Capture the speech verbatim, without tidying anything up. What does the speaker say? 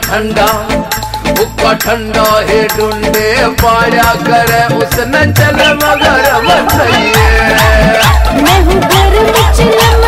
ठंडा हुक्का ठंडा है ढूंढे पाया करे उसने चल मगर बताइए मैं हूँ घर में चिलम